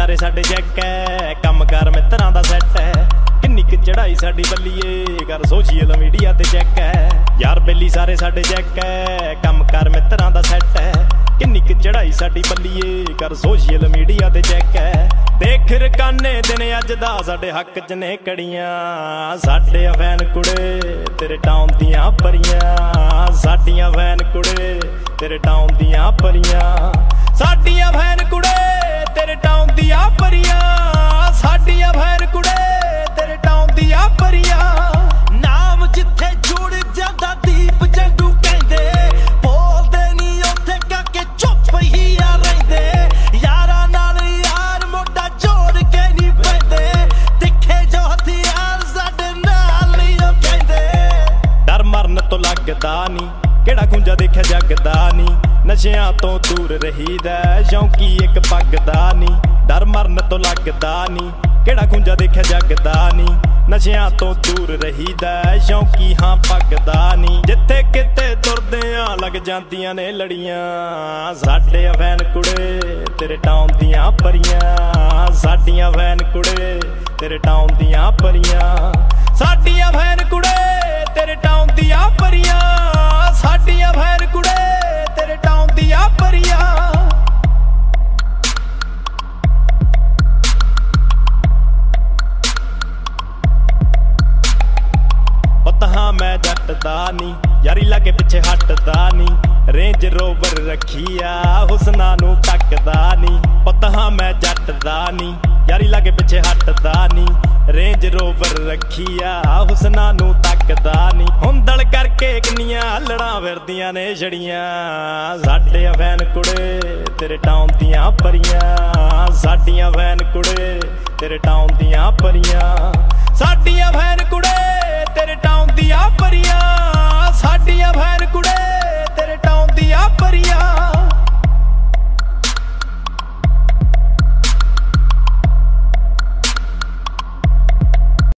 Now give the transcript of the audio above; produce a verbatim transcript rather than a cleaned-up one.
सारे साडे चैक है, कम कार मित्रां दा सैट है। किन्नी क चढ़ाई साडी बल्लीए कर सोशल मीडिया ते चैक है। यार बेली सारे साडे चैक है, कम कार मित्रां दा सैट है। किन्नी क चढ़ाई साडी बल्लीए कर सोशल मीडिया ते चैक है। देख रकाने दिन अज दा साडे हक च ने कड़ियां, साडे फैन कुड़े तेरे टाउन दियां परियां, साडियां फैन कुड़े तेरे टाउन दियां परियां, साडियां फैन कुड़े तेरे टाउन दियां परियां, साडियां फैन कुड़े तेरे टाउन दियां परियां। नाम जिथे जुड़ जांदा दीप जंडू कहंदे, बोलदे नी उत्थे काके चुप ही आ रहिंदे। यारां नाल यार मोटा जोड़ के नी पैंदे, दिखे जो हथियार साडे नाल ही ओ कहंदे। डर मरन तो लगदा नी, केड़ा खुंजा देखिया जगदा नी, नशियां तो दूर रहीदा शौंकी एक पगदा नी। डर मरन तो लगदा नी, केड़ा खुंजा देखिया जगदा नी, नशियां तो दूर रहीदा शौंकी हाँ पगदा नी। जिथे किते तुरदे आ लग जांदियां ने लड़ियां, साडे फैन कुड़े तेरे टाउन दियां परियां, साडियां फैन कुड़े तेरे टाउन दियां परियां, साडियां फैन कुड़े तेरे टाउन दियां परियां, साडियां फैन कुड़े तेरे टाउन दियां परियां। हाँ मैं जटदा नी, यारी लागे पिछे हटदा नी, रेंज रोवर रखिया हुसना नू तकदा नी। पता हाँ मैं जटदा नी, यारी लागे पिछे हटदा नी, रेंज रोवर रखिया हुसना नू तकदा नी। हुंदड़ करके किन्नियां लड़ां फिरदियां ने छड़ियां, साडे फैन कुड़े तेरे टाउन दियां परियां, साडियां फैन कुड़े तेरे टाउन दियां परियां, साडियां